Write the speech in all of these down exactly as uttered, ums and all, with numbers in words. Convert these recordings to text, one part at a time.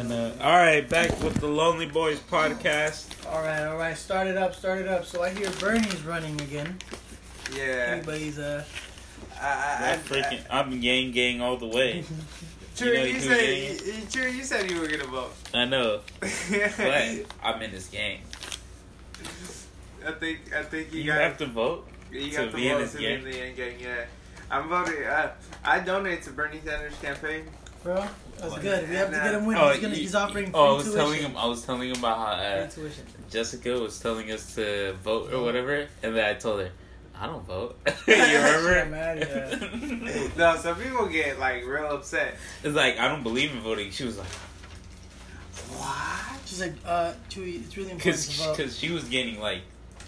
And uh, all right, back with the Lonely Boys podcast. All right, all right. Start it up, start it up. So I hear Bernie's running again. Yeah. Everybody's uh. I, I, I, freaking, I'm gang gang all the way. True, you, know you said you, you, true, you said you were gonna vote. I know, but I'm in this gang. I think I think you, You got have to vote. You to got to be in vote this to be gang. in the end gang. Yeah, I'm voting. Uh, I donate to Bernie Sanders' campaign. Bro, that's What? good. We have to get him winning. Oh, he's, gonna, you- he's offering free Oh, I was tuition. telling him. I was telling him about how uh, Free tuition. Jessica was telling us to vote or whatever, and then I told her, I don't vote. You remember? Yeah, man, yeah. No, some people get like real upset. It's like I don't believe in voting. She was like, What? She's like, uh, Chewy, it's really important because to vote. because she was getting like,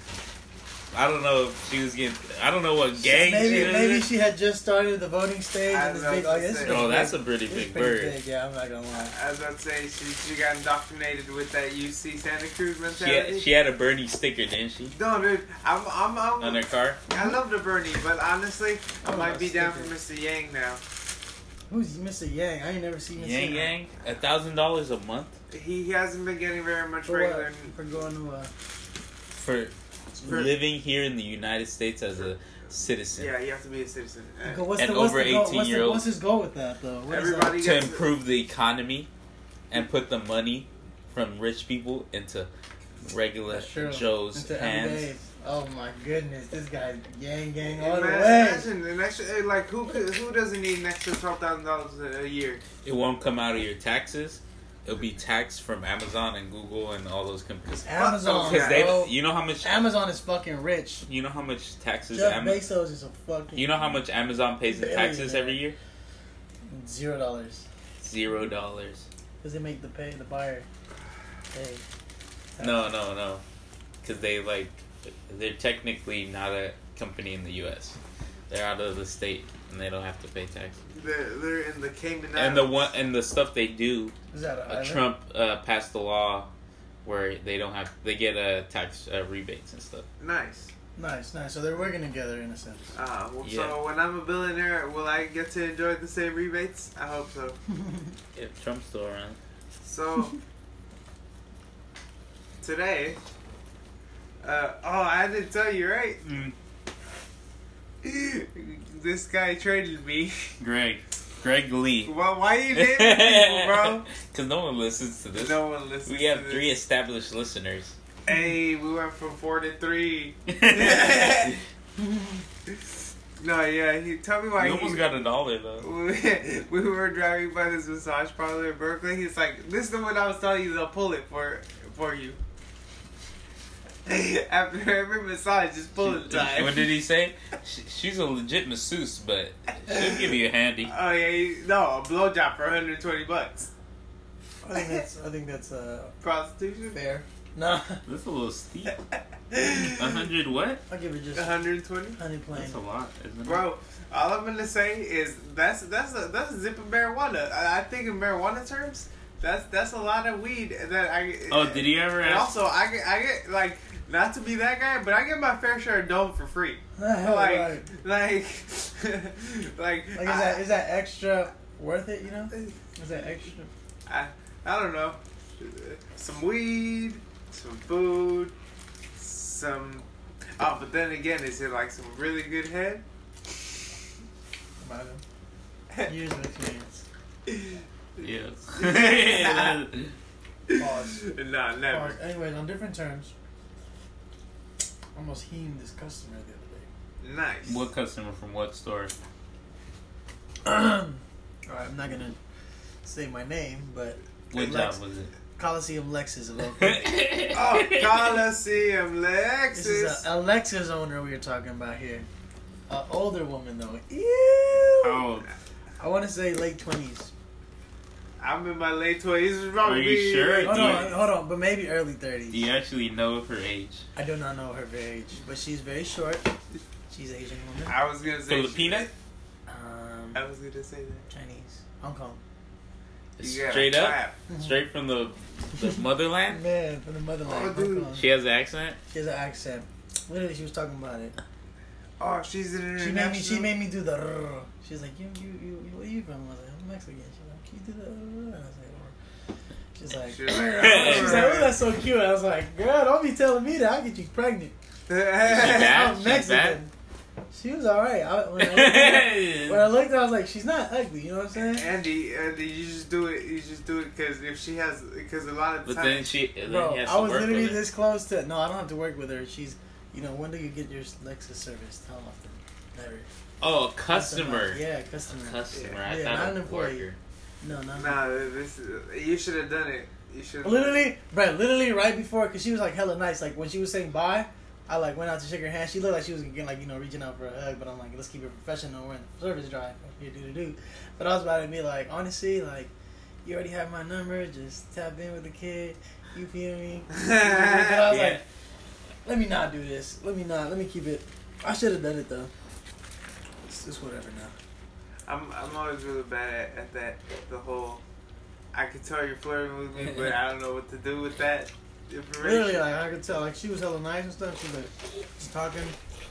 I don't know if she was getting, I don't know what gang maybe she was maybe in. she had just started the voting stage I and was this big. about Oh, to this say. is Oh, big. that's a pretty This big is pretty bird. big. Yeah, I'm not gonna lie. I was about to say she she got indoctrinated with that U C Santa Cruz She mentality. had, she had a Bernie sticker, didn't she? No, dude, I'm I'm, I'm On her car. I love the Bernie, but honestly, I Oh, might be down sticker. for Mister Yang now. Who's Mister Yang? I ain't never seen Mister Yang Yang, a thousand dollars a month He, he hasn't been getting very much For regular. what? For going to uh. for For- living here in the United States as a citizen. Yeah, you have to be a citizen. Uh, Go- What's And the, what's over the goal? eighteen What's, year the, olds. what's his goal with that though? What is Everybody To gets improve the economy and put the money from rich people into regular That's true. Joe's Into hands. everyday. Oh my goodness, this guy Yang Gang all the Imagine, way. imagine an extra, like who could, who doesn't need an extra twelve thousand dollars a year? It won't come out of your taxes. It'll be taxed from Amazon and Google and all those companies. Amazon, Because they, bro. you know how much, Amazon is fucking rich. you know how much taxes. Jeff Am- Bezos is a fucking. you know how much Amazon pays in taxes Billionaire. every year? Zero dollars. Zero dollars. Because they make the pay the buyer. Hey. No, no, no. Because they like, they're technically not a company in the U S. They're out of the state and they don't have to pay taxes. They're, they're in the Cayman And the Islands. one and the stuff they do, Is that a uh, island? Trump uh, passed a law where they don't have they get uh, tax uh, rebates and stuff. Nice. Nice, nice. So they're working together in a sense. Uh, well, Yeah. So when I'm a billionaire, will I get to enjoy the same rebates? I hope so. If Trump's still around. So today, uh, oh, I didn't tell you, right? Mm. This guy traded me. Greg, Greg Lee. Why, why you naming people, bro? Because no one listens to this. No one listens. we have to three This. established listeners. Hey, we went from four to three. No, yeah. He tell me why. You he, almost got a dollar though. we were driving by this massage parlor in Berkeley. He's like, "This is the one I was telling you. They'll pull it for for you." After every massage, just pull it time. What did he say? She, she's a legit masseuse, but she'll give you a handy. Oh yeah, he, no, a blowjob for one hundred twenty bucks. I think that's. I think that's uh Prostitution. fair. Nah, That's a little steep. A hundred what? I'll give it just one hundred twenty. honey plain. That's a lot, isn't it? Bro, all I'm gonna say is that's that's a that's a zip of marijuana. I, I think in marijuana terms, that's that's a lot of weed that I. Oh, did he ever And ask? also, I get I get like not to be that guy, but I get my fair share of dome for free. Right. Like like like Like is I, that is that extra worth it? You know? Is that extra? I I don't know, some weed, some food, some. Oh, but then again, is it like some really good head? Imagine. Years of experience. Yes. Pause. Nah, never. Pause. Anyways, on different terms, almost heamed this customer the Nice. What customer from what store? other day. Alright, I'm not gonna say my name, but What Lex- job was it? Coliseum Lexus of Oakland. Oh, Coliseum This is Lexus. a, a Lexus owner we were talking about here. An older woman though. Ew. Oh, I want to say late twenties. I'm in my late twenties. Are you sure? Hold Do you- on, hold on, but maybe early thirties. do you actually know her age? I do not know her age, but she's very short. She's Asian woman. I was gonna say Filipina? Um, I was gonna say that. Chinese, Hong Kong. You gotta Straight up? clap. Straight from the, the motherland? Man, from the motherland. Oh, Hong dude. Kong. She has an accent? She has an accent. Literally, she was talking about it. Oh, she's an She international. made me. She made me do the. Rrr. She's like, you, you, you, you, where you from? I was like, I'm Mexican. She's like, can you do the? Rrr? And I was like, oh. She's like, She's like, she's like, oh, that's so cute. I was like, girl, don't be telling me that. I'll get you pregnant. bad? I'm She's Mexican. She was alright. I, when, I looked at- when I looked, I was like, she's not ugly. You know what I'm saying? Andy, Andy, you just do it. You just do it because if she has, because a lot of But times. then she, then Bro, he has I to was work literally with her. this close to. No, I don't have to work with her. She's, you know, when do you get your Lexus service? How often? Never. Oh, a customer. Yeah, customer. Customer. Yeah. I Yeah, thought not a an employee. worker. No, not. Nah, this is, you should have done it. You should. Literally, bro, literally right before, because she was like hella nice. Like when she was saying bye, I like went out to shake her hand. She looked like she was getting like, you know, reaching out for a hug, but I'm like, let's keep it professional. We're in the service drive. Here, do, do, do. But I was about to be like, honestly, like, you already have my number. Just tap in with the kid. You feel me? But I was Yeah. like, let me not do this. Let me not. Let me keep it. I should have done it though. It's just whatever now. I'm I'm always really bad at, at that. The whole, I could tell you're flirting with me, but I don't know what to do with that information. Literally, like I could tell, like she was hella nice and stuff. She was like just talking.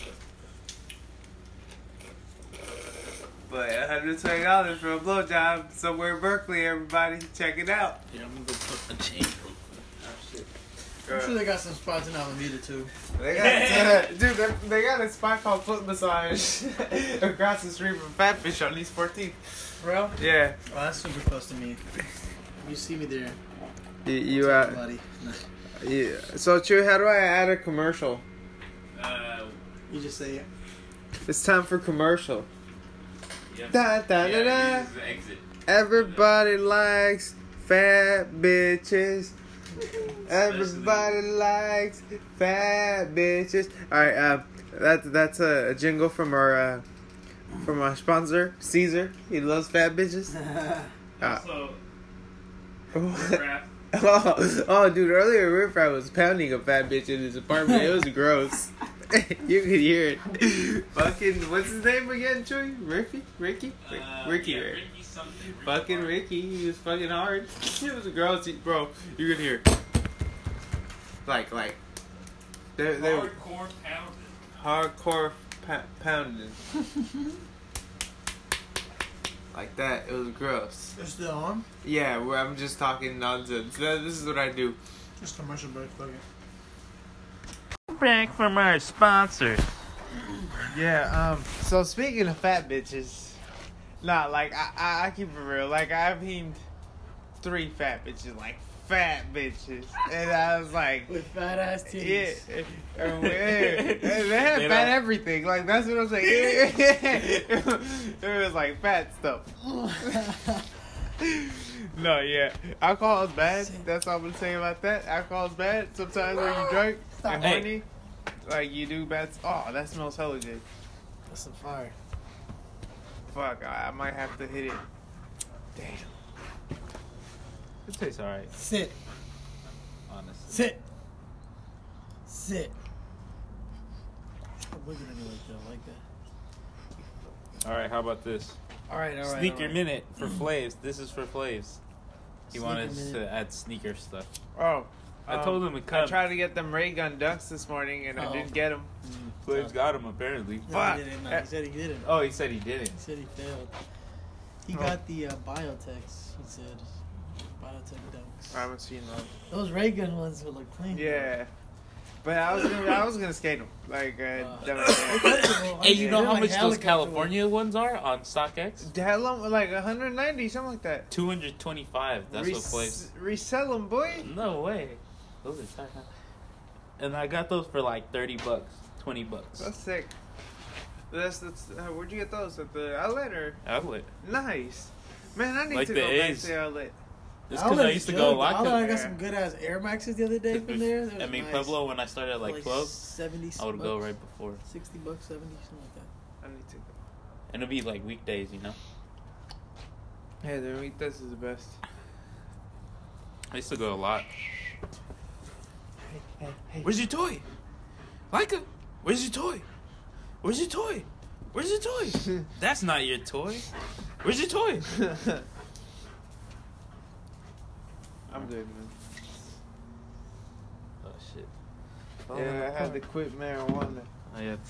But one hundred twenty dollars for a blowjob somewhere in Berkeley. Everybody, check it out. Yeah, I'm gonna go put a chain real quick. Oh shit. I'm sure they got some spots in Alameda too. They got, dude, they, they got a spot called foot massage across the street from Fatfish on East fourteenth. Bro? Yeah. Oh, that's super close to me. You see me there. You, you Take uh, it, buddy. No. yeah. So, Chew, how do I add a commercial? Uh, You just say it. It's time for commercial. yep. Da, da, Yeah, da, da. this is the exit. Everybody likes fat bitches. Everybody likes fat bitches. All right, uh, that's that's a, a jingle from our uh, from our sponsor Caesar. He loves fat bitches. Uh, Also, oh, crap. oh, dude! Earlier, Riffraff was pounding a fat bitch in his apartment. It was gross. You could hear it. Fucking, what's his name again, Chewy? Ricky? Ricky? Rick- Uh, Ricky, yeah, right? Ricky something. Ricky Fucking Martin. Ricky, he was fucking hard. It was gross, he- bro. You could hear, like, like, they they were Hardcore pounded. hardcore pa- pounding, like that. It was gross. They're still on? Yeah, where I'm just talking nonsense. Th- This is what I do. Just commercial break, fuck it. Back from our sponsors. Yeah. Um. So speaking of fat bitches, nah, like I I, I keep it real. Like I've heamed three fat bitches, like fat bitches, and I was like. With fat ass Yeah, titties. uh, weird. They had They fat don't- everything. Like that's what I'm saying. It was like fat stuff. No, yeah, alcohol is bad. That's all I'm gonna say about that. Alcohol is bad. Sometimes when you drink and Hey. horny, like you do bad. Oh, that smells hella good. That's some fire. Fuck, I, I might have to hit it. Damn. It tastes alright, Sit. honestly. Sit. Sit. Stop looking at me like that, like that. Alright, how about this? Alright, alright. Sneaker alright. minute for Flaves. This is for Flaves. He Sneaker wanted us minute. to add sneaker stuff. Oh, I um, told him to I come. tried to get them ray gun ducks this morning and I Oh. didn't get them. Flaves got him apparently. No, Fuck. he didn't. No, he said he didn't. Oh, he said he didn't. He said he failed. He Oh. got the uh, biotechs, he said. Biotech dunks. I haven't seen those. Those ray gun ones would look clean. Yeah, but I was gonna I was gonna skate them like uh, Uh, them- Hey, you know They're how like much those helicopter California ones are on StockX? Hell, um, like one hundred ninety, something like that. two hundred twenty-five. That's what Flaves. Resell them, boy. No way. Those are tight. Huh? And I got those for like thirty bucks, twenty bucks. That's sick. That's that's. Uh, where'd you get those? At the outlet or? Outlet. Nice. Man, I need Like to the go back A's. to the outlet. It's because I used to go a lot. I got Yeah. some good ass Air Maxes the other day from there. That I was mean, nice. Pueblo, when I started at like twelve, seventy I would go bucks. right before. sixty bucks, seventy, something like that. I need to go. And it'd be like weekdays, you know? Hey, the meat. This is the best. I used to go a lot. Hey, hey, hey. Where's your toy? Micah, where's your toy? Where's your toy? Where's your toy? That's not your toy. Where's your toy? I'm good, man. Oh, shit. Yeah, I had to quit marijuana. Oh, yeah.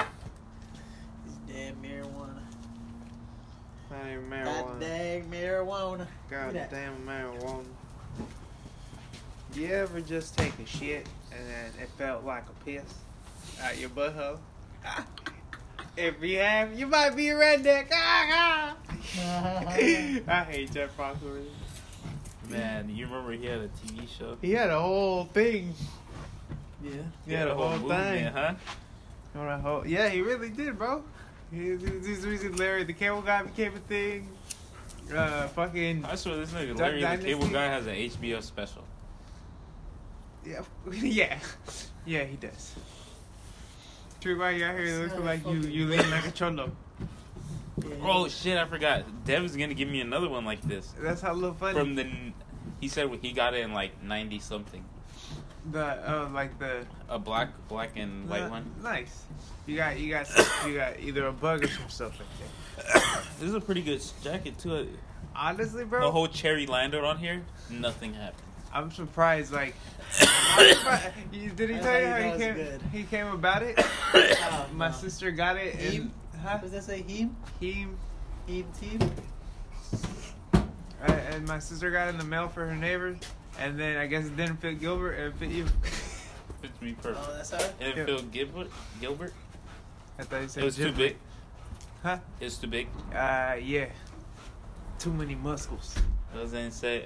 This damn marijuana. Not even That marijuana. dang marijuana. marijuana. God that. damn marijuana. You ever just take a shit and then it felt like a piss out your butthole? If you have, you might be a redneck. I hate Jeff Foxworthy. Man, you remember he had a T V show? He had a whole thing. Yeah. He had a whole thing. movement, huh? On a whole, yeah, he really did, bro. He, this reason Larry the Cable Guy became a thing. Uh, fucking. I swear this nigga Duck Larry the Dynasty. Cable Guy has an H B O special. Yeah, yeah, yeah, he does. True, why you out here looking like you, you lean like a cholo. Yeah. Oh shit, I forgot. Dev's gonna give me another one like this. That's how little funny. From the, he said he got it in like ninety something. The uh, like the A black, black and white uh, one. Nice. You got you got you got either a bug or some stuff like that. This is a pretty good jacket too. Honestly, bro, The whole cherry landed on here. Nothing happened. I'm surprised. Like, I'm surprised. You- did he That's tell how you you how know he it's came? good. He came about it. Oh, My no. sister got it, and Heme? huh? What does that say? Heme? He Heme team? uh, and my sister got it in the mail for her neighbors, and then I guess it didn't fit Gilbert. It fit you. Fits me perfect. Oh, that's how? It didn't Yeah. feel Gilbert. Gilbert. I thought you said It was too Gilbert. big. Huh? It's too big. Uh, yeah. Too many muscles. I was gonna say.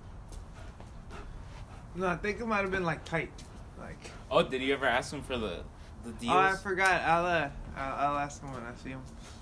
No, I think it might have been like tight. Like, Oh, did you ever ask him for the the deals? oh, I forgot. I'll uh, I'll, I'll ask him when I see him.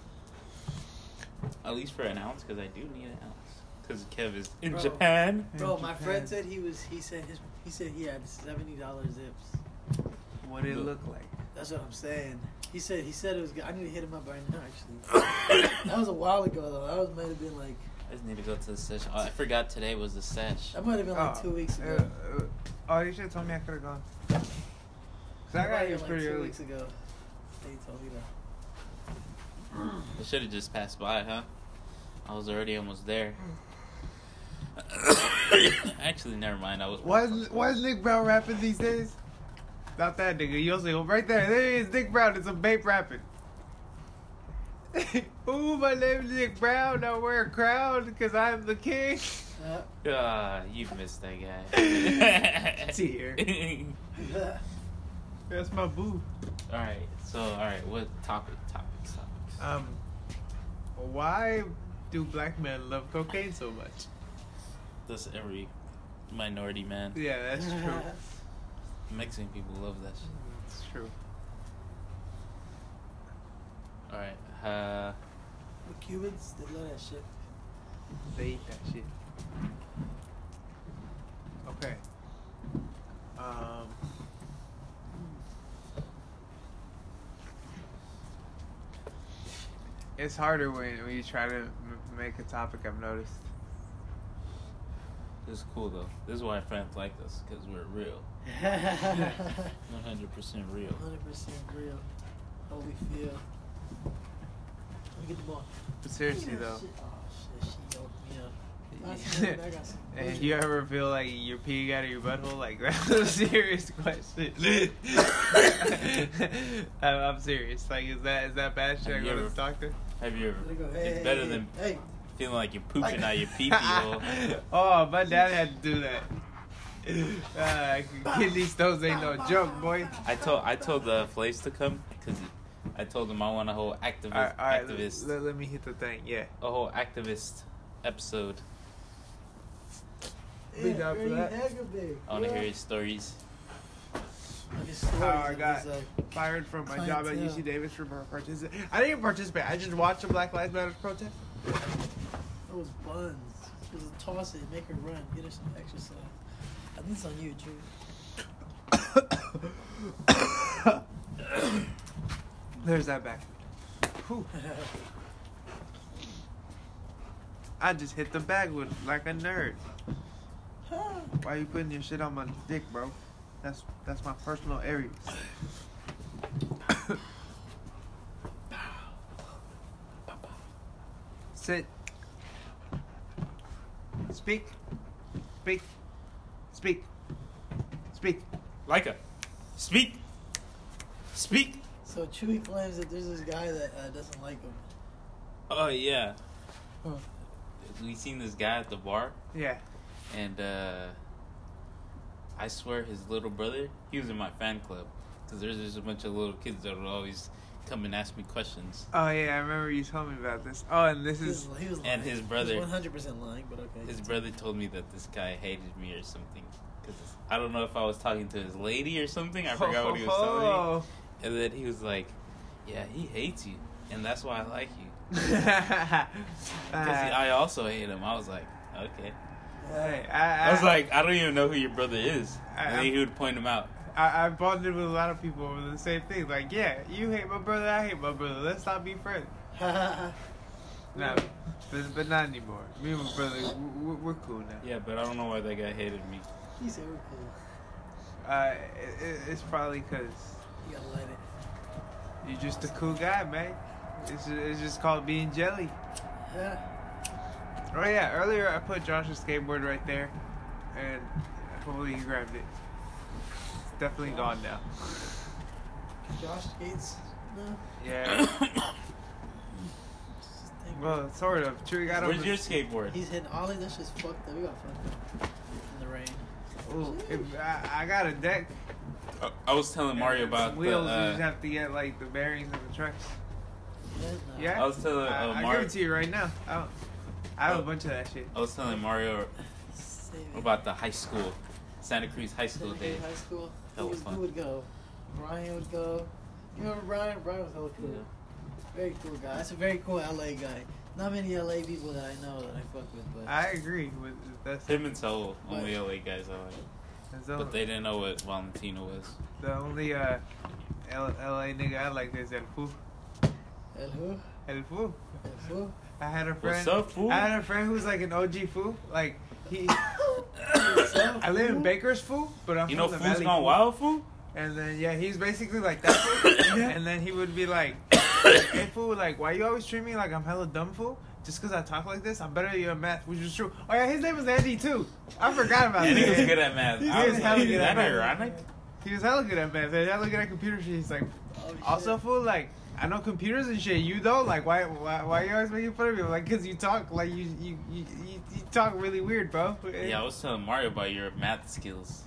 At least for an ounce, because I do need an ounce. Because Kev is in Bro. Japan. Bro, In my Japan. friend said he was. He said his. He said he had seventy dollars zips. What did it look like? That's what I'm saying. He said. He said it was good. I need to hit him up right now. Actually, that was a while ago though. That was might have been like. I just need to go to the session. Oh, I forgot today was the sesh. That might have been like Oh, two weeks uh, ago. uh, oh, you should have told me I could have gone. Cause I That got might here have been pretty like two early. weeks ago. They told me that. I should have just passed by, huh? I was already almost there. Actually, never mind. I was. Why is, why is Nick Brown rapping these days? Not that nigga. You'll see him right there. There he is, Nick Brown. It's a babe rapping. Ooh, my name is Nick Brown. I wear a crown because I'm the king. Yeah. Ah, you missed that guy. Tear. That's my boo. All right. So, all right. What topic? Topics. Topics. Um, why do black men love cocaine so much? That's every minority man. Yeah, that's true. Mexican people love that shit. It's true. All right. Uh, The Cubans, they love that shit. They eat that shit. Okay. Um. It's harder when, when you try to m- make a topic, I've noticed. this is cool though. This is why friends like us, because we're real. one hundred percent real. Hundred percent real. How we feel. Let me get the ball. But seriously Oh, though, shit. Oh shit, she opened me up. I got- I got some if you ever feel like you're peeing out of your butthole, like that's a serious question. I'm, I'm serious. Like, is that is that bad? Should I Have go you to ever- the doctor? Have you ever? Let it go. It's Hey, better hey, than hey. feeling like you're pooping out your pee pee hole. Oh, my dad had to do that. Uh, kidney stones ain't no joke, boy. I told I told the Flays to come because I told him I want a whole activist All right, all right activist let, let me hit the thing. Yeah. a whole activist episode. Be down for Pretty that. hecka big. I want to Yeah. hear his stories. Like his stories How I of got his, like, fired from my job at U C clientele. Davis for participating. I didn't participate. I just watched the Black Lives Matter protest. those buns. Just toss it, make her run, get her some exercise. I think it's on you, Drew. There's that back. Whew. I just hit the bag with like a nerd. Why you putting your shit on my dick, bro? That's that's my personal area. Sit. Speak. Speak. Speak. Speak. Leica, speak, speak. So Chewy claims that there's this guy that uh, doesn't like him. Oh yeah, Huh. we seen this guy at the bar, Yeah. and uh, I swear his little brother, he was in my fan club, because there's just a bunch of little kids that would always come and ask me questions. Oh yeah, I remember you told me about this. Oh, and this He is was, he was lying. And his brother- He was one hundred percent lying, but okay. His brother told me that this guy hated me or something. Cause I don't know if I was talking to his lady or something. I forgot what he was telling me. Oh. And then he was like, "Yeah, he hates you, and that's why I like you." Uh, Because I also hate him. I was like, okay. hey, I, I was like, I don't even know who your brother is. I- And then he would point him out. I, I bonded with a lot of people over the same thing. Like, yeah, you hate my brother, I hate my brother. Let's not be friends. No, but, but not anymore. Me and my brother, we're, we're cool now. Yeah, but I don't know why that guy hated me. He said we're cool. Uh, it, it, it's probably because You gotta light it. you're just a cool guy, man. It's, it's just called being jelly. Yeah. Oh yeah, earlier I put Josh's skateboard right there, and hopefully he grabbed it. It's definitely gone now. Josh skates. No. Yeah. Just think- Well, sort of. Chewy got Where's over. your skateboard? He's hitting ollie. That's just fucked up. We got fucked up in the rain. Ooh, if I, I got a deck. Uh, I was telling Mario and about some the. wheels. You just Uh, have to get like the bearings of the trucks. Yeah. No. Yeah. I was telling I, uh, I Mario. give it to you right now. I, don't- I have Oh. a bunch of that shit. I was telling Mario Save it. about the high school, Santa Cruz High School Santa Cruz day. High school. That who, was would- fun. Who would go? Brian would go. You remember Brian? Brian was hella cool. Yeah. Very cool guy. That's a very cool L A guy. Not many L A people that I know that I fuck with, but I agree with that's. Him and Saul, only L A guys I like. that's the, But they didn't know what Valentino was. the only uh, L, LA nigga I like is El Fu. El who? El Fu. El who? I had a friend. What's up, fool? I had a friend who's like an O G Fu. Like he. What's up, I live in fool? Baker's Fu, but I'm You from know, the Fool's Valley Gone Fu. Wild, fool? And then yeah, he's basically like that fool. And then he would be like, "Hey fool, like why you always treat me like I'm hella dumb fool? Just because I talk like this, I'm better at you at math," which is true. Oh yeah, his name was Andy too. I forgot about And he was that. good at math. He I was was hella like, good is at that math. ironic? He was hella good at math. And hella good at computer shit. He's like, Oh, shit. also fool, like I know computers and shit. You don't like why why why you always making fun of me? I'm like, cause you talk like you you you, you, you talk really weird, bro. Yeah, I was telling Mario about your math skills.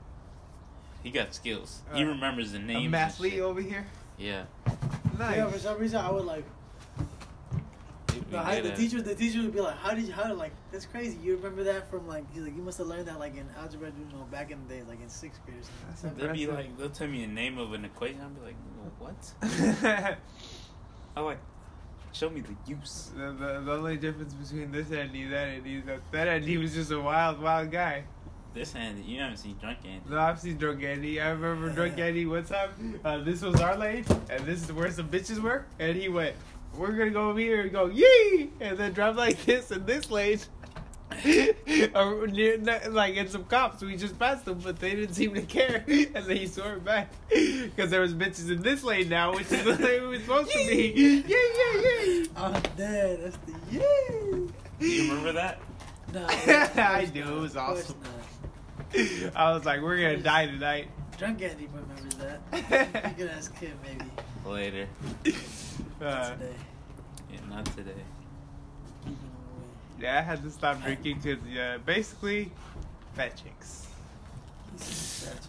He got skills. He Uh, remembers the names. a and mathlete shit. over here. Yeah. Nice. Yeah, for some reason I would like. He'd be No, I, good the at- teacher, the teacher would be like, "How did you? How did like? That's crazy. You remember that from like? He's like, you must have learned that like in algebra, you know, back in the days, like in sixth grade or That's something." They'll be impressive. like, they'll tell me the name of an equation. I'll be like, what? I like, show me the use. the, the, the only difference between this Andy and that Andy is that that Andy was just a wild, wild guy. This Andy, you haven't seen Drunk Andy. No, I've seen Drunk Andy. I remember Drunk Andy one time. Uh, this was our lane, and this is where some bitches were. And he went, "We're gonna go over here and go yee," and then drive like this in this lane. Or near, like in some cops, we just passed them, but they didn't seem to care, and then he swerved back because there was bitches in this lane now, which is the lane we were supposed to be. Yeah, yeah, yeah. I'm dead. That's the yeah. You remember that? No, I do, it was awesome. I was like, we're gonna die tonight. Drunk Andy remembers that. You can ask him maybe. Later. Uh, Today. Yeah, not today. Keeping him away. yeah, I had to stop drinking because, yeah, basically, fat chicks. He's scratching.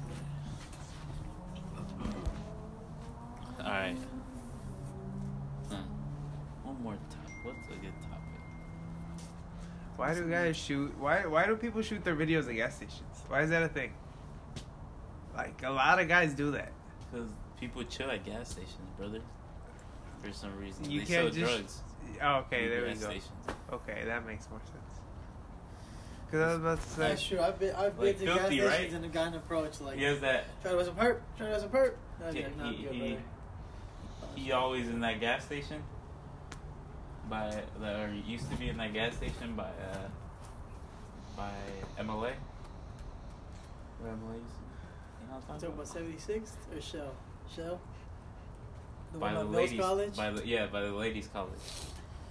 Alright. Huh. One more topic. What's a good topic? Why do guys shoot? Why Why do people shoot their videos at gas stations? Why is that a thing? Like, a lot of guys do that. Because people chill at gas stations, brother. For some reason. You they can't sell just. drugs. Oh, okay, in there we gas go. stations. Okay, that makes more sense. Because I was about to say. That's true. I've been, I've been Like to gas filthy, stations right? and a guy approached like, He has that. try to have some perp, try to have some perp. I'd be Yeah, like, nah, I'm he- good, he- brother. He always in that gas station. By the, or he used to be in that gas station by uh by M L A. Where M L A used to be. You know what I'm You talking talking about? about seventy-sixth or Shell? Shell? The By one the at Mills ladies. College? By the yeah, by the ladies' college.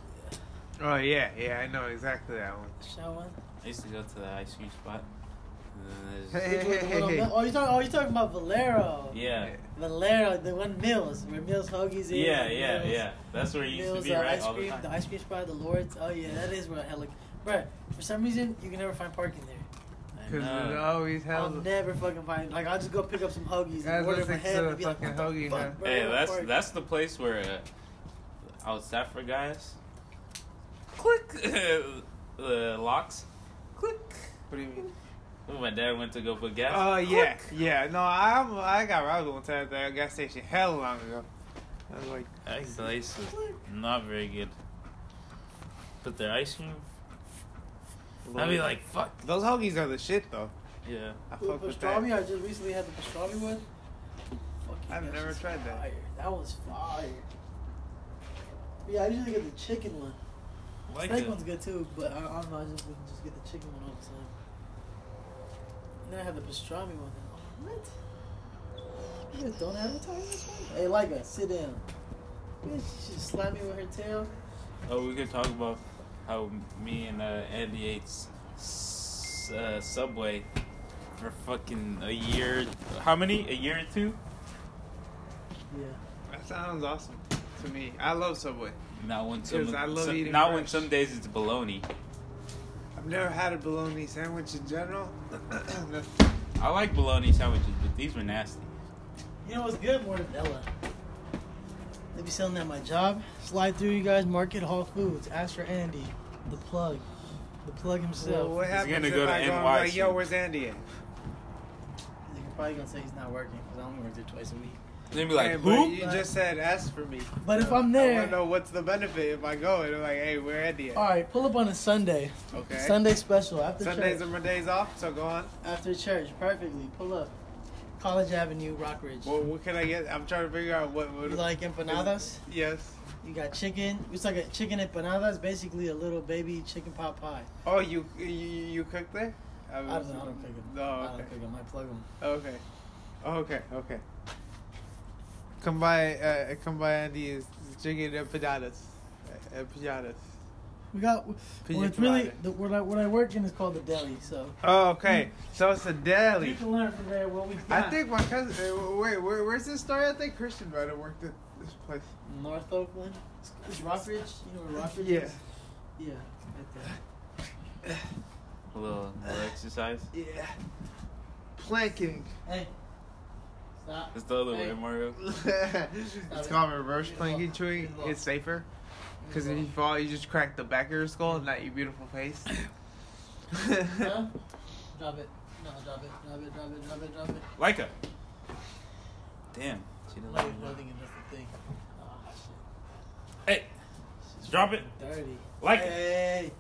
Oh, yeah, yeah, I know exactly that one. Shell one? I used to go to the ice cream spot. And then Which there's- one, the one on Mil- oh, you talking? Oh, you talking about Valero? yeah. Valero, the one Mills, where Mills Hoagies is. Yeah, and yeah, Mills- yeah. That's where it used Mills, to be, uh, right? ice All the cream, time. the ice cream spot, the Lords. Oh yeah, that is where I hella. Bruh, for some reason you can never find parking there. Because No. it always I'll has. never fucking find. Like I'll just go pick up some hoagies Guys, and order let's in my fix head the and be like, fucking what the hoagie, fuck, man. bro? Hey, Where that's park? that's the place where uh, out Stafford guys. Click the locks. Click. What do you mean? When my dad went to go put gas. Oh yeah, click. yeah. No, I'm. I got robbed one time at the gas station hell long ago. I was like, That place is not very good. But their ice cream, I'd be like, fuck. those hoagies are the shit though. Yeah. I The fuck with pastrami, that. I just recently had the pastrami one. Fucking I've that never shit's tried that. fire. That was fire. Yeah, I usually get the chicken one. Like Steak it. one's good too, but I, I don't know. I just wouldn't just get the chicken one all the time. And then I have the pastrami one. What? You guys don't advertise this one? Hey, Leica, sit down. Bitch, she just slapped me with her tail. Oh, we could talk about how me and uh, Andy ate s- s- uh, Subway for fucking a year. How many? A year or two? Yeah. That sounds awesome to me. I love Subway. Not when some. Because I love some- eating Not when fresh. some days it's bologna. I've never had a bologna sandwich in general. I like bologna sandwiches, but these were nasty. You know what's good? Mortadella. They be selling at my job. Slide through, you guys. Market Hall Foods. Ask for Andy, the plug, the plug himself. Well, what He's happens gonna if go to I go N and Y be like, yo, soon. where's Andy at? You're probably gonna say he's not working because I only work there twice a week. They'd be like, Hey, who? but you just said ask for me. But if So, I'm I there- want to know what's the benefit if I go and I'm like, hey, where Andy at? All right, pull up on a Sunday. Okay. Sunday special after Sundays church. are my days off, so go on. After church, perfectly. Pull up. College Avenue, Rockridge. Well, what can I get? I'm trying to figure out what. what You like empanadas? Yes. You got chicken. It's like a chicken empanadas, basically a little baby chicken pot pie. Oh, you you, you cook there? I, I don't know. I don't cook them. No, I okay. don't cook them. I plug them. Okay. Okay. Okay. Come by, uh, come by Andy's chicken empanadas. Uh, Empanadas. We got. Pina Well, it's really colada. the, what I what I work in is called the deli. So Oh, okay. So it's a deli. you can learn from there what we I got. think my cousin. uh, Wait, where, where's this story? I think Christian might have worked at this place. North Oakland. It's, it's Rockridge. You know where Rockridge Yeah. is? Yeah, right there. A little, little exercise. Yeah. Planking. Hey, stop. It's the other Hey. way, Mario. It's called reverse planking tree. It's safer. Because if you fall, you just crack the back of your skull, not your beautiful face. Huh? Drop it. No, drop it. Drop it. Drop it. Drop it. Drop it. Leica. Damn. She doesn't Like even know. loading and that's the thing. Oh shit. Hey, She's drop it. Dirty. Like it. Hey.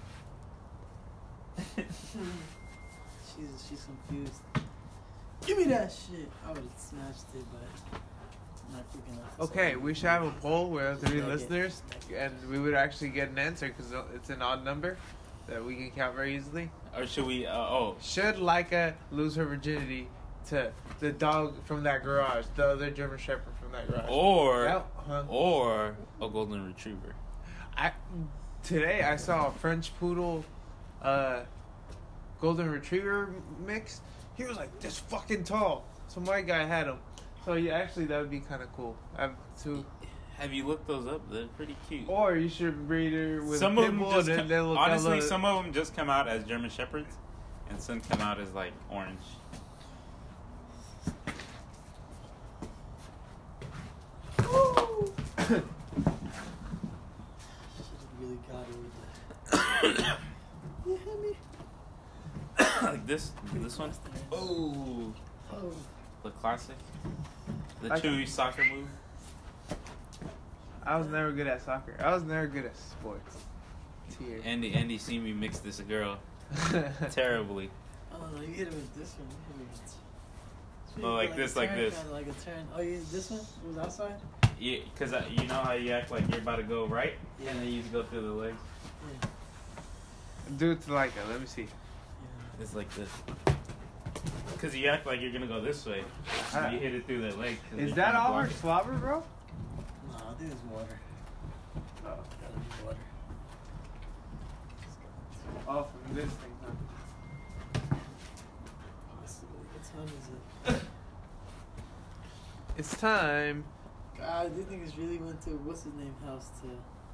she's she's confused. Give me that shit. I would have smashed it, but I'm not quick enough. Okay, we should have a poll where three Like it. listeners, and we would actually get an answer because it's an odd number that we can count very easily. Or should we? Uh, oh, Should Leica lose her virginity to the dog from that garage, the other German Shepherd from that garage? or That- huh? or a golden retriever. I today I saw a French poodle, uh, golden retriever mix. He was like this fucking tall. Some white guy had him. So yeah, actually that would be kind of cool. I have two. Have you looked those up? They're pretty cute. Or you should breed her with Some a of pit them bull. just and come, then look honestly, hella- some of them just come out as German shepherds, and some come out as like orange. Should've really got it with that. You hit me. Like this, this one. Oh, Oh. the classic, the Like- Chewy soccer move. I was never good at soccer. I was never good at sports. Tier. Andy, Andy, seen me mix this girl terribly. Oh no, you hit it with this one. You hit it with this. No, like a this, like turn, this. kinda like a turn. Oh, you this one? It was outside? Yeah, cause uh, you know how you act like you're about to go right, Yeah. and then you just go through the legs. Yeah. Do it to Leica. Let me see. Yeah. It's like this. Cause you act like you're gonna go this way, Ah. and you hit it through the leg. 'cause Is you're that trying to all block her it. slobber, bro? No, I think it's water. Oh, Gotta be water. oh from this thing, huh? time is it? It's time. God, these niggas really went to what's his name house to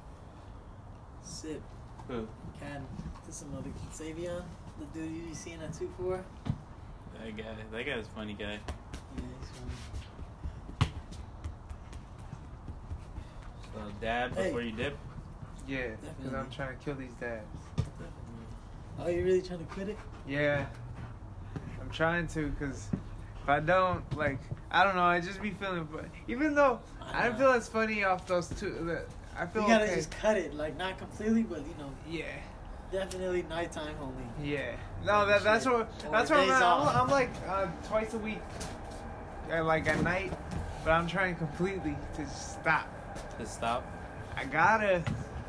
sip. Who? Can to some other Savion, the dude you be seeing at two four. That guy. That guy's a funny guy. Yeah, he's funny. So dab Hey. before you dip. Yeah, because Definitely. I'm trying to kill these dads. Oh, you really trying to quit it? Yeah, I'm trying to, because if I don't, like, I don't know, I just be feeling, even though I don't know. feel as funny off those two, that I feel You gotta okay. just cut it, like not completely, but you know, Yeah, definitely nighttime only. yeah. No, that that's Shit. what, Or that's what I'm days at. off. I'm, I'm like, uh, twice a week, uh, like at night, but I'm trying completely to just stop. To stop. I gotta.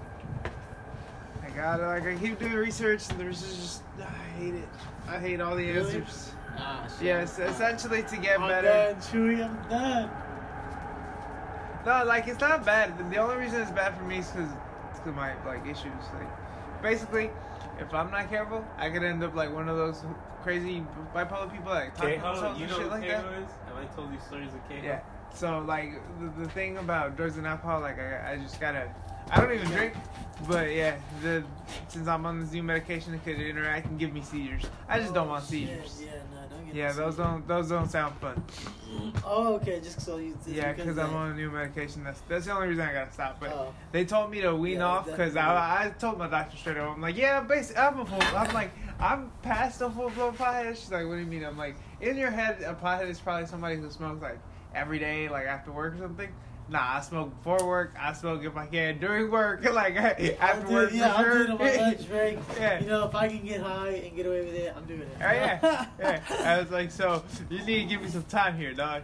I gotta, like, I keep doing research and there's just, I hate it. I hate all the Really? answers. Ah, shit. Yes, I'm done. essentially to get I'm better. done, Chewy. I'm done. No, like, it's not bad. The only reason it's bad for me is because of my, like, issues. Like, basically, if I'm not careful, I could end up like one of those crazy bipolar people that talk to K-Ho, themselves you and know shit who like K-Ho that. is? Have I told you stories of K-Ho? Yeah. So, like, the, the thing about drugs and alcohol, like, I, I just gotta, I don't even drink, but yeah, the since I'm on this new medication, it could interact and give me seizures. I just don't want Oh, shit. seizures. Yeah, no, don't get Yeah, no those seizures. don't those don't sound fun. Oh, okay, just so you. Just Yeah, because I'm that- on a new medication. That's that's the only reason I gotta stop. But Oh. they told me to wean Yeah, off because I, I told my doctor straight up. I'm like, yeah, basically, I'm a full. I'm like, I'm past a full blown pothead. She's like, what do you mean? I'm like, in your head, a pothead is probably somebody who smokes like every day, like after work or something. Nah, I smoke before work. I smoke if I can during work, like after I'll do work it, yeah, for I'll sure. do it on my lunch break. Yeah. You know, if I can get high and get away with it, I'm doing it. Oh yeah, yeah. I was like, so you need to give me some time here, dog.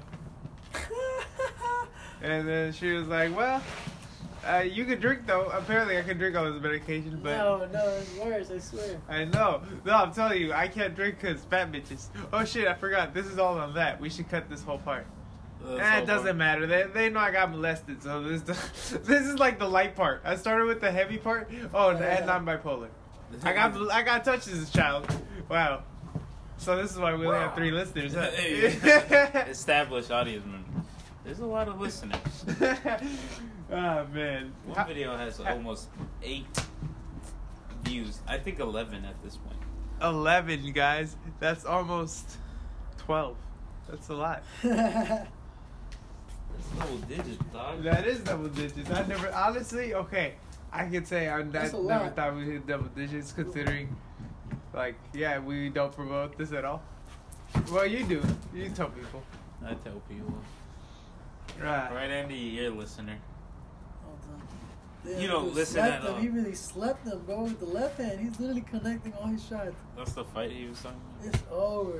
And then she was like, well, uh, you could drink though. Apparently, I can drink all this medication, but No, no, it's worse. I swear. I know. No, I'm telling you, I can't drink because fat bitches. Oh shit, I forgot. This is all on that. We should cut this whole part. That's Eh, so it doesn't funny. matter. They, they know I got molested, so this this is like the light part. I started with the heavy part. Oh, and, and I'm bipolar. I got I got touched as a child. Wow. So this is why we only have three listeners. Huh? Established audience members. There's a lot of listeners. Oh man. One video has almost eight views. I think eleven at this point. Eleven guys. That's almost twelve. That's a lot. That's double digits, dog. That is double digits. I never honestly. Okay, I could say I That's a never lot. thought we hit double digits, considering, like, yeah, we don't promote this at all. Well, you do. You tell people. I tell people. Right. Right, Andy, you're a listener. Hold on. Damn, You don't dude listen slept at him. all. He really slept them, bro, with the left hand. He's literally connecting all his shots. That's the fight he was talking about. It's over.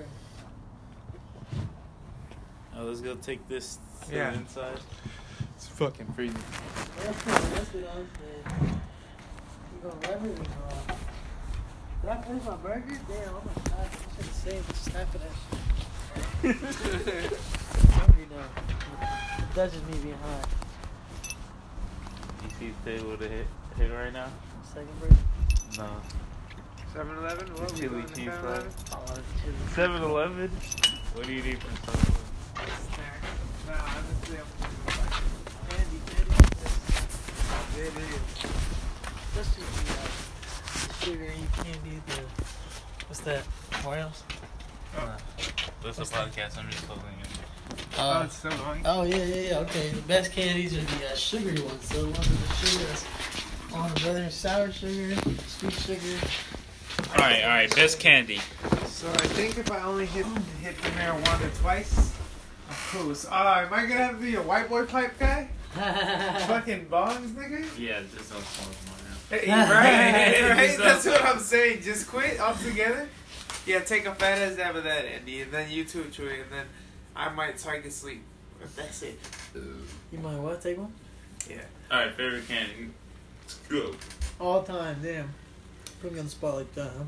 Oh, let's go take this to Yeah. the inside. It's fucking freezing. That's it. That's it. I'm saying. You gonna rub it? We go off. Did I finish my burger? Damn, I'm gonna die. I should have saved just half of that shit. I'm hungry now. That's just me being high. You see the table to hit, hit right now? Second burger. No. seven eleven? What we Chili going to cheese seven fries. eleven? Oh, it's chili. seven eleven? What do you need from seven eleven? Snack. Nah, honestly, I'm thinking like Candy, candy. it is. Especially the, uh, the sugary candy, the, what's that? Oreos? Oh. That's a podcast, I'm just holding it. Oh, Uh, it's so long. oh, yeah, yeah, yeah, okay. The best candies are the uh, sugary ones. So the ones with the sugar that's on the other sour sugar, sweet sugar. Alright, alright, best candy. So I think if I only hit hit the marijuana twice, I'm cool. So, uh, am I gonna have to be a white boy pipe guy? Fucking bongs, nigga? Yeah, just don't smoke more now. Hey, right, right. Just That's don't- what I'm saying. Just quit altogether. Yeah, take a fat ass dab of that, Andy, and then you too, Chewy, and then I might so I can sleep. But that's it. You mind what? Take one? Yeah. Alright, favorite candy. Go. All time, damn. Put me on the spot like that, huh?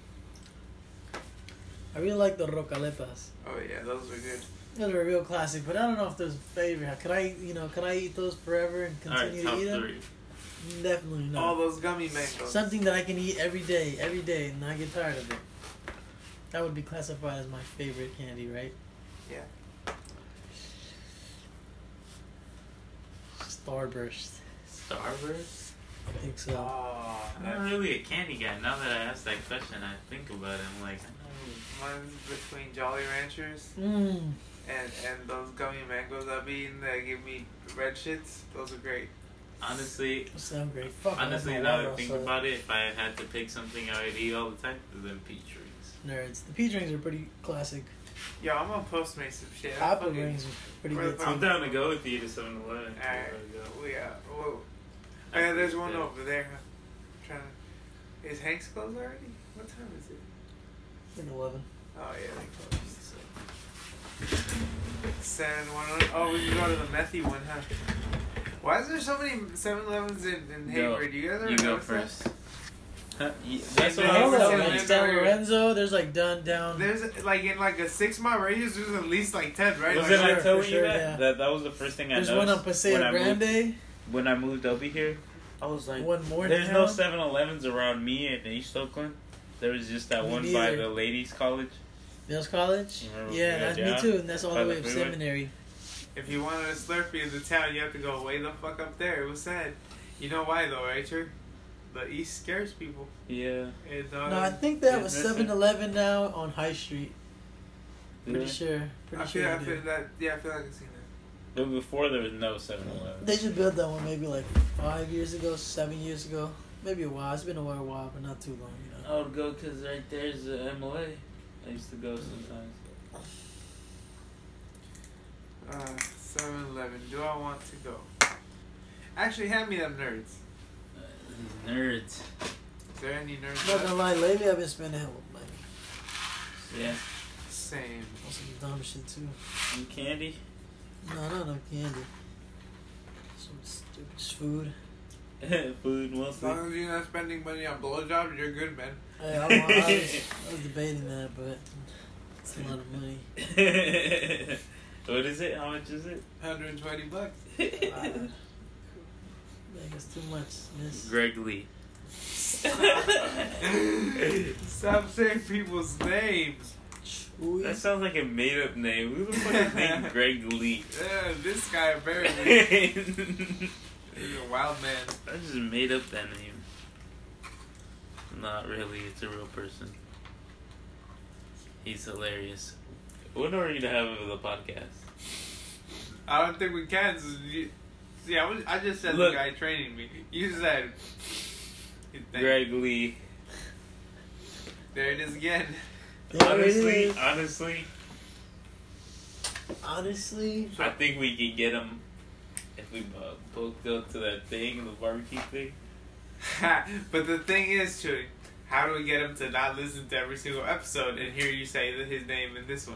I really like the rocaletas. Oh yeah, those are good. Those are a real classic, but I don't know if there's a favorite. Could I, you know, can I eat those forever and continue Alright, top to eat them? three. Definitely not. All those gummy mangoes. Something that I can eat every day, every day, and not get tired of it. That would be classified as my favorite candy, right? Yeah. Starburst. Starburst? I think so. Oh, I'm not really a candy guy. Now that I asked that question, I think about it. I'm like, I know. mine's between Jolly Ranchers Mmm. and and those gummy mangoes I've eaten that give me red shits. Those are great. Honestly, Sound great. Fuck. I honestly, love now my that I think water, about it, if I had to pick something I would eat all the time, it would have been peach rings. Nerds. The peach rings are pretty classic. Yo, I'm gonna Postmate some shit. I'm Apple fucking- rings are pretty Where the good fuck- too. I'm down to go with you to seven eleven. Alright, we uh, whoa. Oh, yeah, there's one over there. Huh? Trying to. Is Hank's closed already? What time is it? Like eleven. Oh yeah, they closed. Seven one. Oh, we can go to the Methy one, huh? Why is there so many seven elevens in, in Go. Hayward? You guys ever You go notice that? first. Huh? You- That's what Yeah, I was Hayward, telling San you. San San Lorenzo, there's like done down. There's like in like a six mile radius. There's at least like ten, right? Wasn't Like, I sure, telling for you sure, that? yeah. that? That was the first thing I There's noticed. one on Paseo when I moved- Grande. When I moved over here, I was like, One more there's down. no seven elevens around me in East Oakland. There was just that Me one by neither. the ladies' college. Mills College? You remember- Yeah, yeah, that's yeah. me too, and that's all By the the way up freeway? seminary. if you wanted a Slurpee in the town, you have to go way the fuck up there. It was sad. You know why though, right, Trey? The East scares people. Yeah. It, uh, No, I think they have a Is this it? seven eleven now on High Street. Do Pretty they? sure. Pretty I sure feel, I they feel do. that. Yeah, I feel like I've seen that. But before there was no seven eleven. They just built that one maybe like five years ago, seven years ago. Maybe a while. It's been a while, while but not too long, you know. I would go because right there's uh, M L A. I used to go sometimes. Uh, seven eleven. Do I want to go? Actually, hand me them nerds. Uh, nerds. Is there any nerds? Not gonna left? lie, lately I've been spending hell of money Yeah. Same. on some dumb shit too. And candy. No, not no candy. Some stupid just food. Food As mostly. long as you're not spending money on blowjobs, you're good, man. Hey, I, I, was, I was debating that, but it's a lot of money. What is it? How much is it? one hundred twenty bucks. Uh, I think it's too much, miss. Greg Lee. Stop saying people's names. Ooh, That sounds like a made up name. Who the fuck is named Greg Lee? Yeah, this guy apparently I is a wild man. just made up that name. Not really, it's a real person. He's hilarious. When are we gonna have him on the podcast? I don't think we can. So you, see, I, was, I just said Look. the guy training me. You said. Greg Lee. There it is again. There it Honestly, is. honestly, Honestly, I think we could get him if we uh, both go to that thing, the barbecue thing. But the thing is, Chuy, how do we get him to not listen to every single episode and hear you say that his name in this one?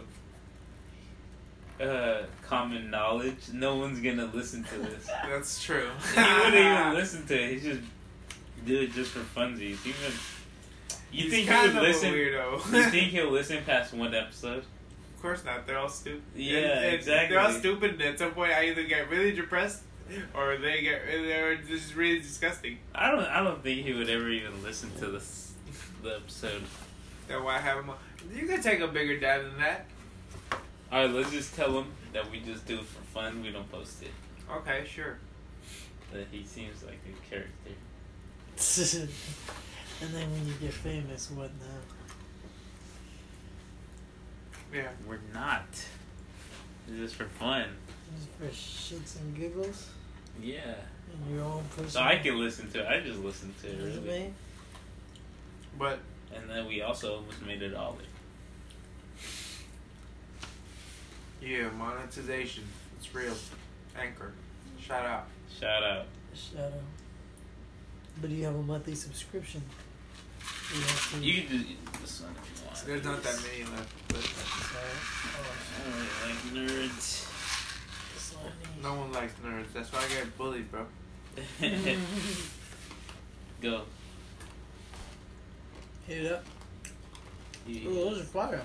Uh, common knowledge. No one's gonna listen to this. That's true. He wouldn't even listen to it. He just do it just for funsies. Even you He's think he kind would of listen? a weirdo. You think he'll listen past one episode? Of course not. They're all stupid. Yeah, And- and exactly. They're all stupid, and at some point, I either get really depressed or they get they're just really disgusting. I don't. I don't think he would ever even listen to this the episode. That's why I have him on. You can take a bigger dab than that. All right, let's just tell him that we just do it for fun. We don't post it. Okay, sure. That he seems like a character. and then when you get famous, what now? Yeah. We're not. It's just for fun. Just for shits and giggles? Yeah. In your own personal So I can listen to it. I just listen to it, really. resume? But And then we also almost made it all in. yeah, monetization. It's real. Anchor. Shout out. Shout out. Shout out. But do you have a monthly subscription? You have to- You can just this one if you want. There's not that many left. But Oh, I like nerds. sorry. no one likes nerds. That's why I get bullied, bro. Go. Hit it up. You- Oh, those are fire.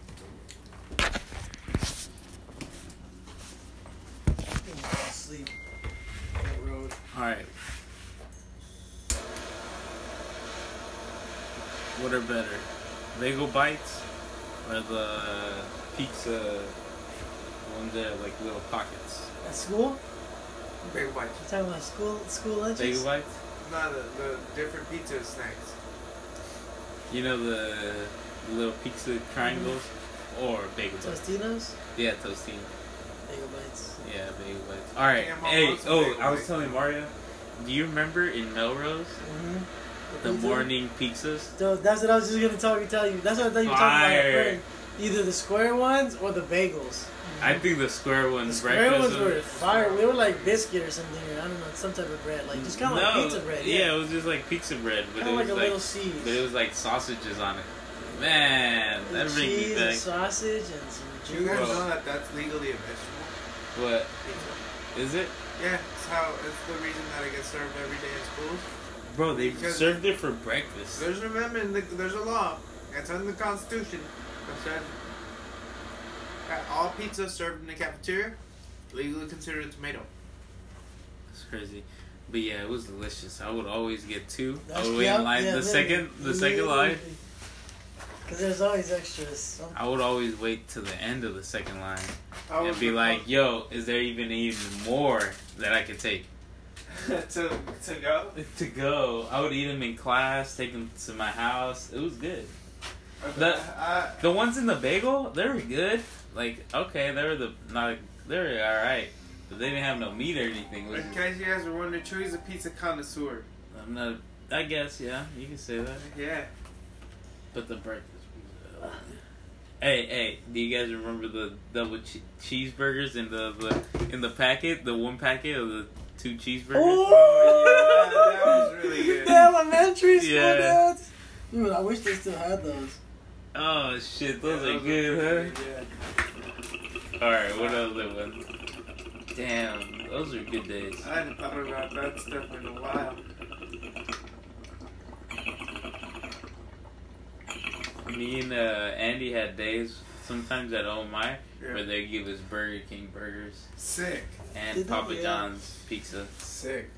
Sleep. Alright. What are better? Bagel bites or the pizza ones that are like little pockets? At school? Bagel bites. You talking about school school lunches? Bagel bites? No, the, the different pizza snacks. You know the little pizza triangles? Or bagel bites? Tostitos? Yeah, Tostino. Bagel bites. Yeah, bagel bites. Alright, Yeah, Mom hey, loves oh, bagel I was bites. telling Mario, do you remember in Melrose, Mm-hmm. the morning pizzas? So that's what I was just gonna talk tell you. That's what I thought you were talking about. Fire. At first. Either the square ones or the bagels. I think the square The ones, square breakfast ones were was- fire. They were like biscuit or something. Or I don't know, some type of bread, like just kind of no, like pizza bread. Yeah, Yeah, it was just like pizza bread, but kind it of was like a like, little seed. but it was like sausages on it. Man, that brings me cheese and back. sausage and some Do you guys juice. Bro. know that that's legally a vegetable? What Pizza. is it, Yeah, it's how it's the reason that it gets served every day in schools. bro? They Because- served it for breakfast. There's an amendment. the- There's a law. It's in the Constitution that said that all pizza served in the cafeteria legally considered a tomato. It's crazy, but yeah, it was delicious. I would always get two. I That's- would wait yeah, in line. yeah, the literally. second, the second line. Because there's always extras. Some- I would always wait to the end of the second line I and was be the like, "Yo, is there even even more that I could take to to go. to go?" I would eat them in class, take them to my house. It was good. The- I, The ones in the bagel, they were good. Like, okay, they were the not they were all right, but they didn't have no meat or anything. It was in case you guys were wondering, Chewy's a pizza connoisseur. I'm not. I guess yeah, you can say that. Yeah. But the breakfast was. Uh, hey, hey, do you guys remember the double che- cheeseburgers in the, the in the packet, the one packet of the two cheeseburgers? Oh, yeah, that- that was really good. The elementary school Yeah. dudes. Dude, I wish they still had those. Oh shit, those Yeah, are good, pretty huh? good, All right, what other one? Damn, those are good days. yeah. I hadn't thought about that stuff in a while. Me and uh, Andy had days sometimes at O M I Yeah. where they give us Burger King burgers Sick. and Did they? Papa Yeah. John's pizza. Sick.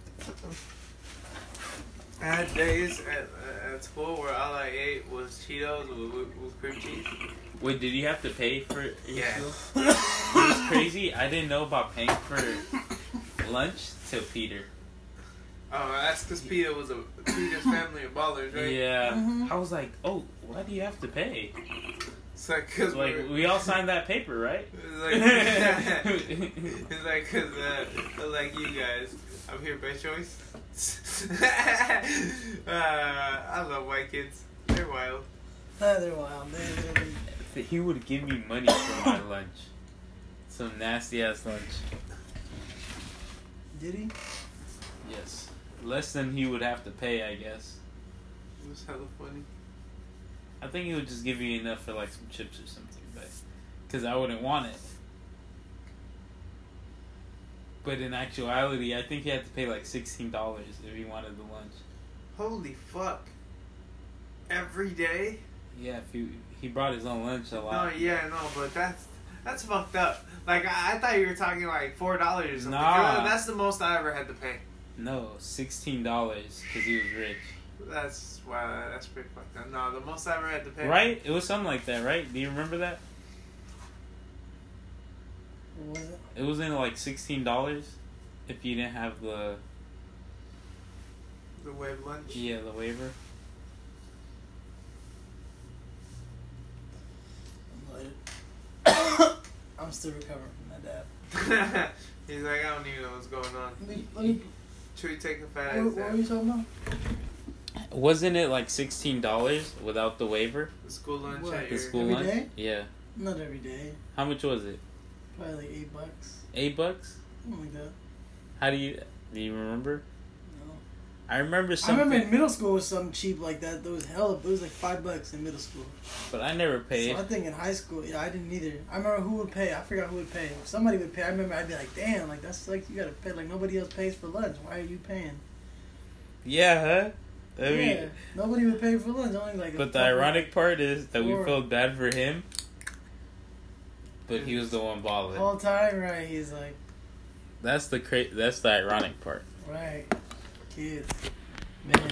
I had days at, at school where all I ate was Cheetos with, with, with cream cheese. Wait, did you have to pay for it? Yeah. It was crazy. I didn't know about paying for lunch till Peter. Oh, that's because Peter was a Peter's family of ballers, right? Yeah. Mhm. I was like, oh, why do you have to pay? It's like because Like, we're. we all signed that paper, right? It's like, it's like, cause, uh, like you guys, I'm here by choice. uh, I love white kids. They're wild. Nah, they're wild. They, they, they, He would give me money for my lunch. Some nasty ass lunch. did he? Yes. Less than he would have to pay, I guess. It was hella funny. I think he would just give you enough for like some chips or something, but because I wouldn't want it. But in actuality, I think he had to pay like sixteen dollars if he wanted the lunch. Holy fuck. Every day? Yeah, if he he brought his own lunch a No, lot. yeah, no, but that's that's fucked up. Like I, I thought you were talking like four dollars or something. Nah. That's the most I ever had to pay. No, sixteen dollars because he was rich. That's wow. That's pretty fucked up. No, the most I ever had to pay. Right? It was something like that, right? Do you remember that? What was it? It was in like sixteen dollars if you didn't have the The wave lunch. yeah the waiver. I'm loaded. I'm still recovering from that dab. He's like, I don't even know what's going on. Let me, let me, Should we take a fat what, ass what were you nap? talking about? Wasn't it like sixteen dollars without the waiver? The school lunch What, at The your school Every lunch? day? Yeah. Not every day. How much was it? Probably like eight bucks. Eight bucks? Something like that. How do you do you remember? No. I remember I something, remember in middle school was something cheap like that. There was hella. It was like five bucks in middle school. but I never paid. So I think in high school, yeah, I didn't either. I remember who would pay. I forgot who would pay. If somebody would pay, I remember I'd be like, damn, like that's like you gotta pay. Like nobody else pays for lunch. Why are you paying? Yeah, huh? I mean, yeah, nobody would pay for lunch. Only like. a but the couple- ironic part is that we Four. felt bad for him, but he was the one The balling. whole time, right? He's like, That's the cra- That's the ironic part. Right. Kids. Man.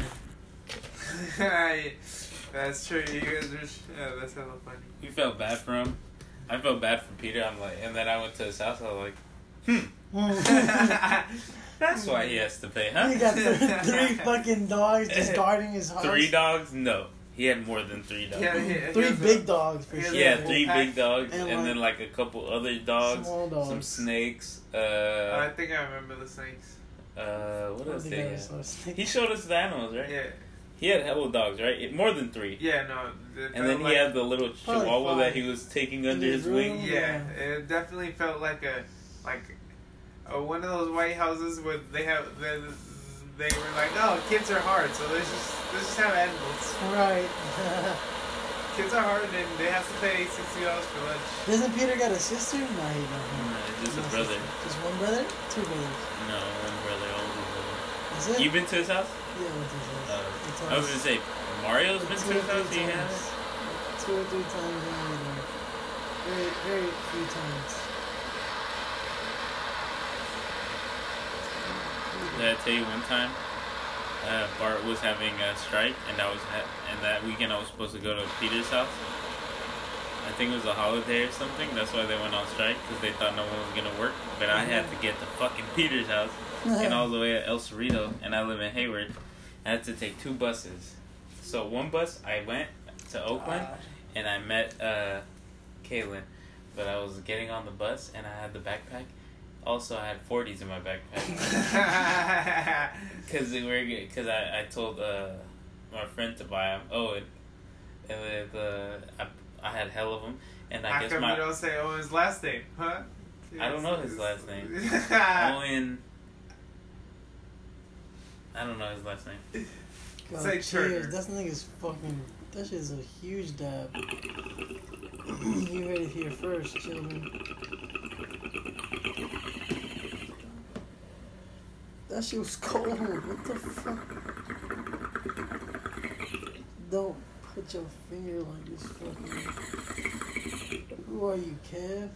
That's true. You guys are. Yeah, that's hella funny. We felt bad for him. I felt bad for Peter. I'm like, and then I went to his house. I was like, hmm. That's why he has to pay, huh? He got th- three fucking dogs just guarding his house. Three dogs? No. He had more than three dogs. Yeah, he- Three he big a- dogs for sure. Yeah, three big dogs, And, and, like, then like a couple other dogs, small dogs. some snakes. I Uh, think I remember the snakes. uh, what I else think they I had? saw a snake. He showed us the animals, right? Yeah. He had hella dogs, right? It- More than three. Yeah, no. it And felt then he like- had the little Probably chihuahua five. that he was taking In under his his wing. room? Yeah, it definitely felt like a like uh, one of those white houses where they have they, they were like, oh, kids are hard, so let's just let's just have animals. Right. Kids are hard, and they have to pay sixty dollars for lunch. Doesn't Peter got a sister? No, he don't. No, just No a brother. sister. Just one brother? Two brothers. No, one brother, only brother. Is it? You been to his house? Yeah, I went to his house. Uh, Two I was times. gonna say, Mario's been Two to or his house. three He times. has. Two or three times only there. Very, very few times. Did I tell you one time? Uh, Bart was having a strike, and I was ha- and that weekend I was supposed to go to Peter's house. I think it was a holiday or something. That's why they went on strike, because they thought no one was gonna work. But I had to get to fucking Peter's house, and all the way at El Cerrito, and I live in Hayward. I had to take two buses. So one bus, I went to Oakland, and I met uh, Kaylin. But I was getting on the bus, and I had the backpack. Also, I had forties in my backpack. Because we were, because I, I told uh, my friend to buy them. Oh, and, and the I, I had hell of them, and I How guess come my you don't say oh his last name, huh? I don't know his last name. Oh, Owen. I don't know his last name. God, Say cheers. Turner. That nigga's fucking. That shit's a huge dab. You heard it here first, children. That shit was cold. What the fuck? Don't put your finger like this fucking. Who are you, Kev?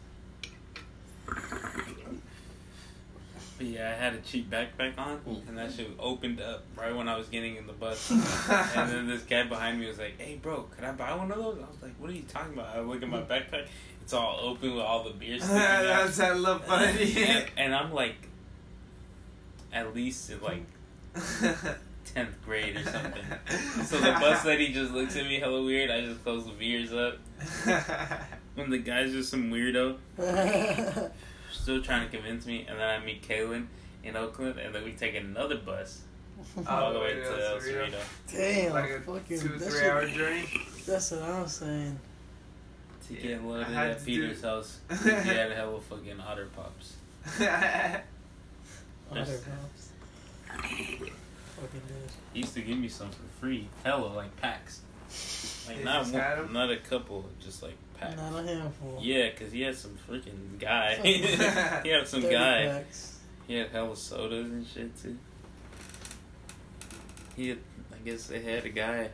But yeah, I had a cheap backpack on, and that shit opened up right when I was getting in the bus. And then this guy behind me was like, "Hey, bro, could I buy one of those?" I was like, "What are you talking about?" I look at my backpack; it's all open with all the beer sticking out. That's hella funny. and, and I'm like, at least in like tenth grade or something. So the bus lady just looks at me hella weird. I just close the beers up. When the guy's just some weirdo, still trying to convince me, and then I meet Kaylin in Oakland, and then we take another bus all the way yeah, to El Cerrito. Cerrito Damn, Like a fucking. two, that three shit- hour journey. That's what I'm saying. to Yeah, get loaded I had at to Peter's do- house. He had hella fucking Otter Pops. Otter There's- Pops. Fucking dude. He used to give me some for free, hella like packs. Like You not just had 'em? one, not a couple, just like packs. Not a handful. Yeah, cause he had some freaking guy. he had some thirty guy. packs. He had hella sodas and shit too. He had, I guess they had a guy.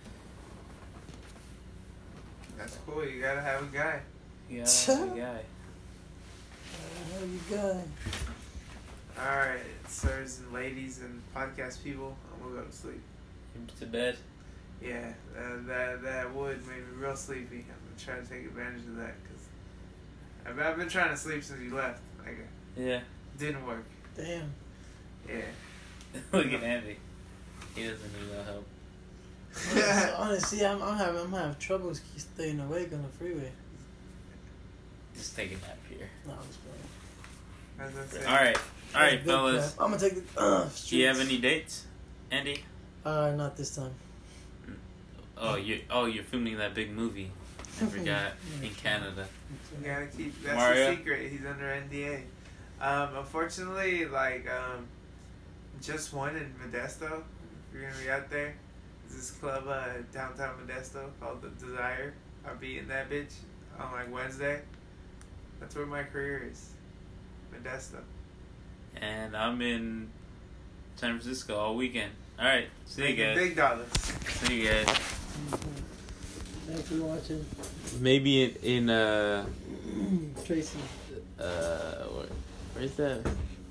That's cool. You gotta have a guy. Yeah, a guy. How you guy? All right, sirs and ladies and podcast people, I'm gonna go to sleep. To bed. Yeah, uh, that that would make me real sleepy. I'm gonna try to take advantage of that because I've, I've been trying to sleep since you left. Like, it Yeah. didn't work. Damn. Yeah. Look at Andy. He doesn't need no help. Honestly, honestly, I'm, I'm having I'm having trouble staying awake on the freeway. Just take a nap here. No, I'm just playing. As I said. All right, all right, Good fellas. crap. I'm gonna take the. Uh, Do you have any dates, Andy? Uh, not this time. Oh, you oh you're filming that big movie. I forgot in Canada. You gotta keep that's Mario? a secret. He's under N D A. Um, unfortunately, like um, just one in Modesto. If you're gonna be out there, there's this club uh, downtown Modesto called the Desire. I'll be in that bitch on like Wednesday. That's where my career is, Modesto. And I'm in San Francisco all weekend. All right, see you Making guys. big dollars. See you guys. Thanks for watching. Maybe in in uh Tracy. uh where, where's that?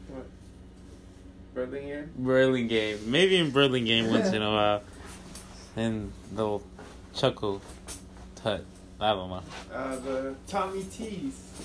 What? Burlingame? Burlingame. Maybe in Burlingame once in a while. In the Chuckle Tut. I don't know. Uh, the Tommy T's.